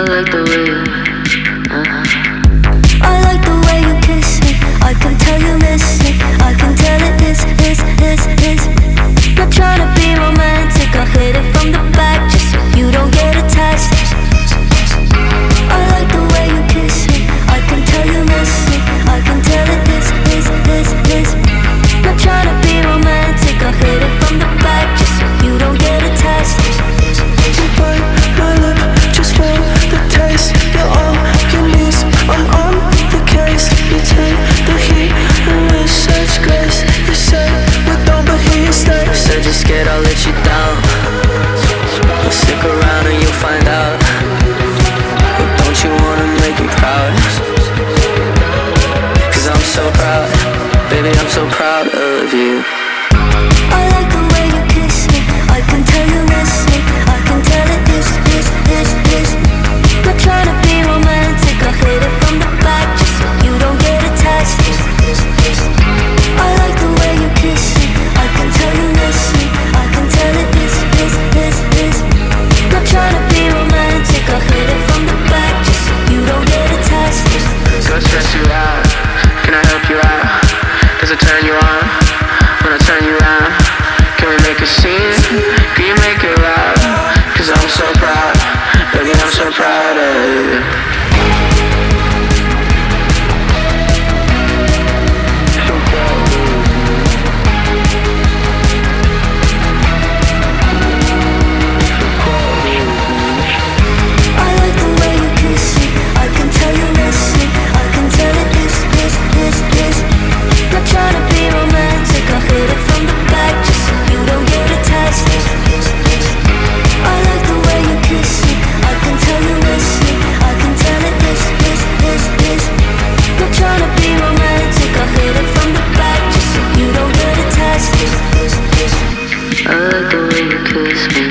like the way I like the way you kiss me. I can tell you miss me. I can tell it is. Not trying to be romantic, I'll hit it from the back just so you don't get attached. I like the way you kiss me. I can tell you miss me. I can tell it is. Not trying to be romantic, I'll hit it from the back just so you don't get attached. You bite my lip just for the taste. You're on your knees, I'm on the case. You take the heat and with such grace. You say we're done but here you stay. Said you're scared I'll let you down. Well, stick around and you'll find out. Well, don't you wanna make me proud? Cause I'm so proud, baby, I'm so proud of you. I like the way you kiss me. I can tell you miss me. I can tell it is. Not trying to be romantic, I'll hit it from the back just so you don't get attached. I like the way you kiss me. I can tell you miss me. I can tell it is. Not trying to be romantic, I'll hit it from the back just so you don't get attached. Do I stress you out? Can I help you out? Does it turn you on when I turn you around? Can we make a scene? Can you make it loud? Cause I'm so proud, baby, I'm so proud of you. I like the way you kiss me. I can tell you miss me. I can tell it is. Not trying to be romantic, I'll hit it from the back just so you don't get attached. I like the way you kiss me. I can tell you miss me. I can tell it is. Not trying to be romantic, I'll hit it from the back just so you don't get attached. I like the way you kiss me.